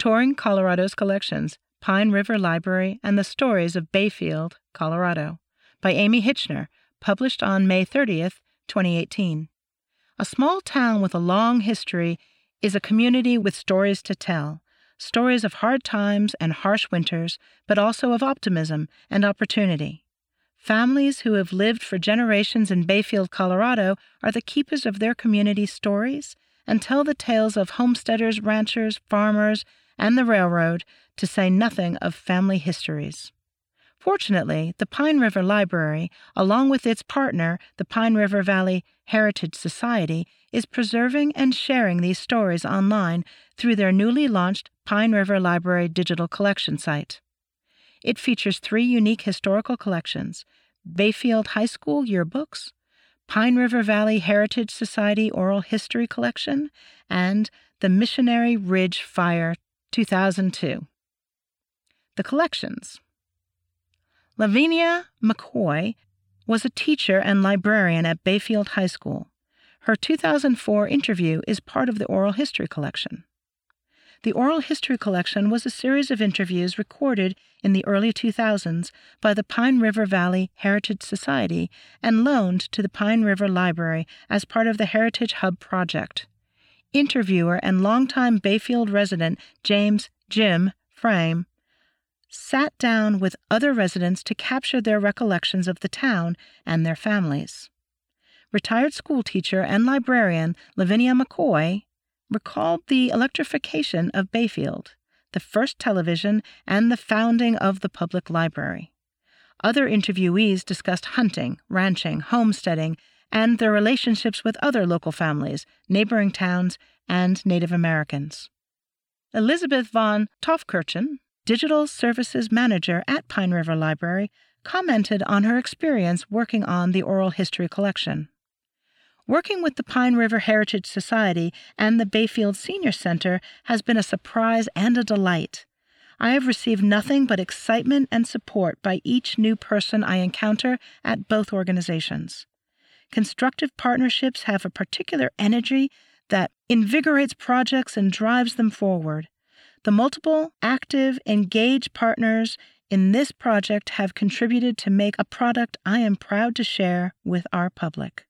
Touring Colorado's Collections, Pine River Library and the Stories of Bayfield, Colorado, by Amy Hitchner, published on May 30th, 2018. A small town with a long history is a community with stories to tell, stories of hard times and harsh winters, but also of optimism and opportunity. Families who have lived for generations in Bayfield, Colorado, are the keepers of their community's stories and tell the tales of homesteaders, ranchers, farmers, and the railroad, to say nothing of family histories. Fortunately, the Pine River Library, along with its partner, the Pine River Valley Heritage Society, is preserving and sharing these stories online through their newly launched Pine River Library digital collection site. It features 3 unique historical collections: Bayfield High School yearbooks, Pine River Valley Heritage Society Oral History Collection, and the Missionary Ridge Fire 2002. The collections. Lavinia McCoy was a teacher and librarian at Bayfield High School. Her 2004 interview is part of the Oral History Collection. The Oral History Collection was a series of interviews recorded in the early 2000s by the Pine River Valley Heritage Society and loaned to the Pine River Library as part of the Heritage Hub project. Interviewer and longtime Bayfield resident James "Jim" Frame sat down with other residents to capture their recollections of the town and their families. Retired schoolteacher and librarian Lavinia McCoy recalled the electrification of Bayfield, the first television, and the founding of the public library. Other interviewees discussed hunting, ranching, homesteading, and their relationships with other local families, neighboring towns, and Native Americans. Elizabeth von Tofkirchen, Digital Services Manager at Pine River Library, commented on her experience working on the Oral History Collection. Working with the Pine River Heritage Society and the Bayfield Senior Center has been a surprise and a delight. I have received nothing but excitement and support by each new person I encounter at both organizations. Constructive partnerships have a particular energy that invigorates projects and drives them forward. The multiple, active, engaged partners in this project have contributed to make a product I am proud to share with our public.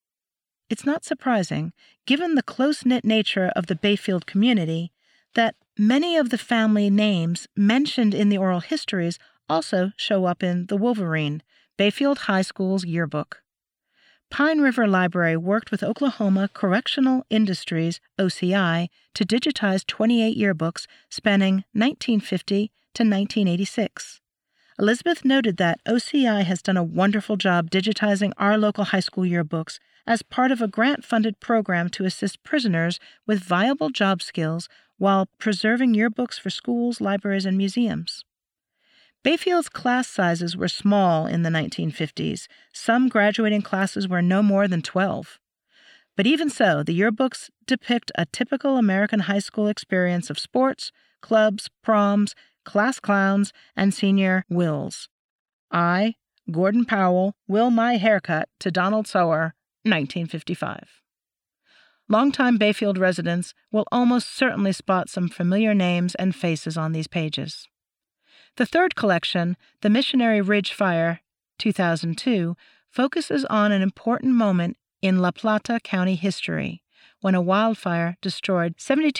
It's not surprising, given the close-knit nature of the Bayfield community, that many of the family names mentioned in the oral histories also show up in The Wolverine, Bayfield High School's yearbook. Pine River Library worked with Oklahoma Correctional Industries, OCI, to digitize 28 yearbooks spanning 1950 to 1986. Elizabeth noted that OCI has done a wonderful job digitizing our local high school yearbooks as part of a grant-funded program to assist prisoners with viable job skills while preserving yearbooks for schools, libraries, and museums. Bayfield's class sizes were small in the 1950s. Some graduating classes were no more than 12. But even so, the yearbooks depict a typical American high school experience of sports, clubs, proms, class clowns, and senior wills. I, Gordon Powell, will my haircut to Donald Sawyer, 1955. Longtime Bayfield residents will almost certainly spot some familiar names and faces on these pages. The third collection, The Missionary Ridge Fire, 2002, focuses on an important moment in La Plata County history, when a wildfire destroyed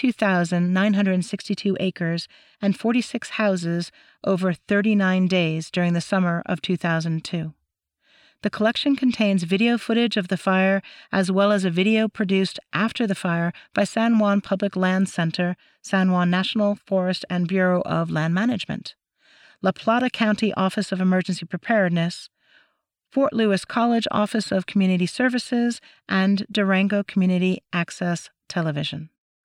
72,962 acres and 46 houses over 39 days during the summer of 2002. The collection contains video footage of the fire as well as a video produced after the fire by San Juan Public Land Center, San Juan National Forest and Bureau of Land Management, La Plata County Office of Emergency Preparedness, Fort Lewis College Office of Community Services, and Durango Community Access Television.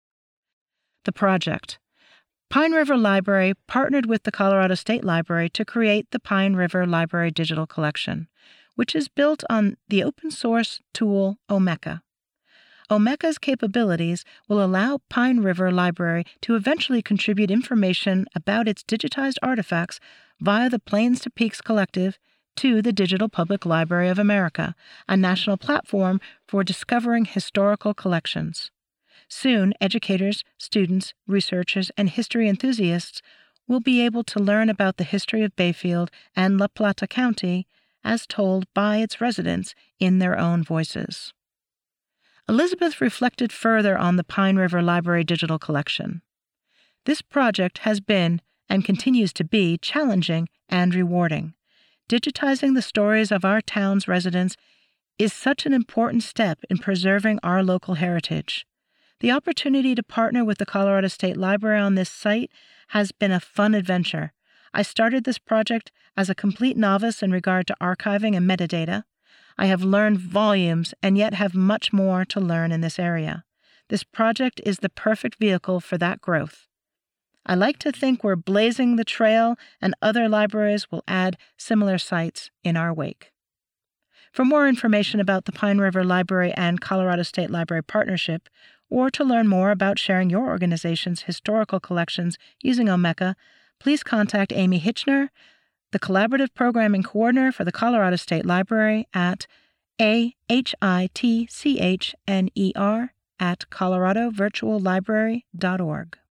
The project. Pine River Library partnered with the Colorado State Library to create the Pine River Library Digital Collection, which is built on the open-source tool Omeka. Omeka's capabilities will allow Pine River Library to eventually contribute information about its digitized artifacts via the Plains to Peaks Collective to the Digital Public Library of America, a national platform for discovering historical collections. Soon, educators, students, researchers, and history enthusiasts will be able to learn about the history of Bayfield and La Plata County as told by its residents in their own voices. Elizabeth reflected further on the Pine River Library digital collection. This project has been, and continues to be, challenging and rewarding. Digitizing the stories of our town's residents is such an important step in preserving our local heritage. The opportunity to partner with the Colorado State Library on this site has been a fun adventure. I started this project as a complete novice in regard to archiving and metadata. I have learned volumes and yet have much more to learn in this area. This project is the perfect vehicle for that growth. I like to think we're blazing the trail and other libraries will add similar sites in our wake. For more information about the Pine River Library and Colorado State Library partnership, or to learn more about sharing your organization's historical collections using Omeka, please contact Amy Hitchner, the Collaborative Programming Coordinator for the Colorado State Library at ahitchner@coloradovirtuallibrary.org.